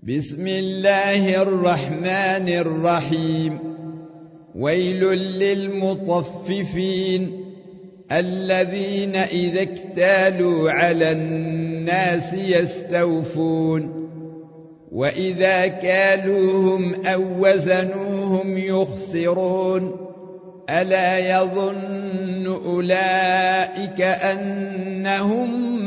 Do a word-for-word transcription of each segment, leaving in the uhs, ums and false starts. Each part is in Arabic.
بسم الله الرحمن الرحيم. ويل للمطففين الذين إذا اكتالوا على الناس يستوفون وإذا كالوهم أو وزنوهم يخسرون ألا يظن أولئك أنهم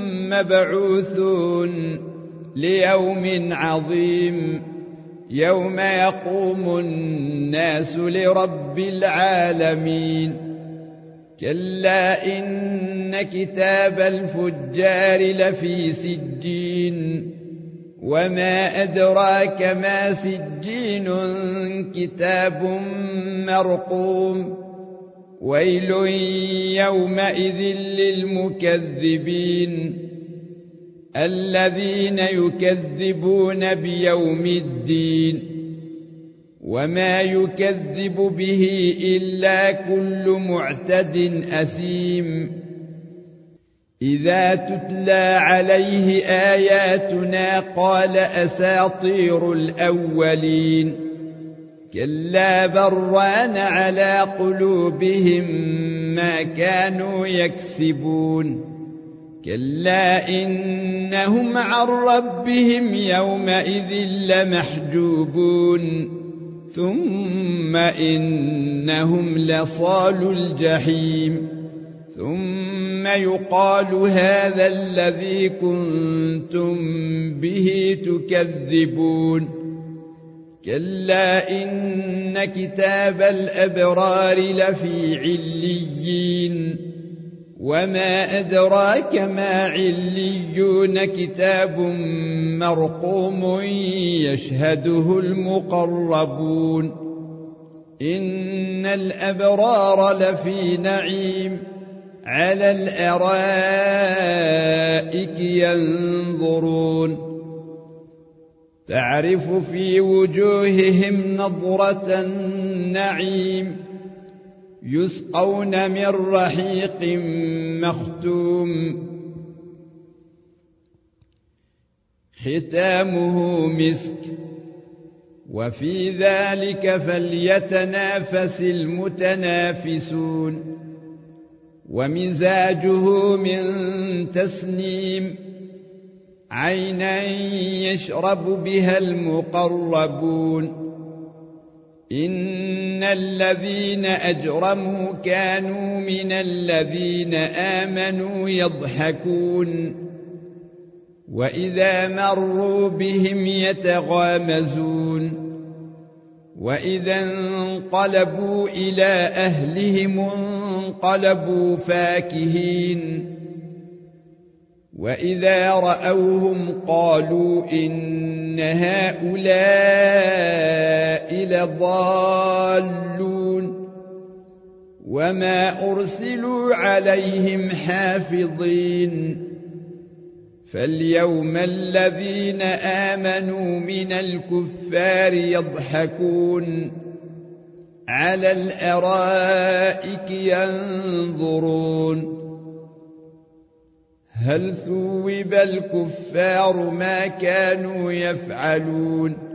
مبعوثون ليوم عظيم يوم يقوم الناس لرب العالمين. كلا إن كتاب الفجار لفي سجين وما أدراك ما سجين كتاب مرقوم. ويل يومئذ للمكذبين الذين يكذبون بيوم الدين وما يكذب به إلا كل معتد أثيم. إذا تتلى عليه آياتنا قال أساطير الأولين كلا بران على قلوبهم ما كانوا يكسبون. كلا إنهم عن ربهم يومئذ لمحجوبون ثم إنهم لصالو الجحيم ثم يقال هذا الذي كنتم به تكذبون. كلا إن كتاب الأبرار لفي عليين وما أدراك ما عليون كتاب مرقوم يشهده المقربون. إن الأبرار لفي نعيم على الأرائك ينظرون تعرف في وجوههم نضرة النعيم يسقون من رحيق مختوم ختامه مسك وفي ذلك فليتنافس المتنافسون. ومزاجه من تسنيم عينا يشرب بها المقربون. إن الذين أجرموا كانوا من الذين آمنوا يضحكون وإذا مروا بهم يتغامزون وإذا انقلبوا إلى أهلهم انقلبوا فاكهين وإذا رأوهم قالوا إن هؤلاء لضالون وما أرسلوا عليهم حافظين. فاليوم الذين آمنوا من الكفار يضحكون على الأرائك ينظرون هل ثوب الكفار ما كانوا يفعلون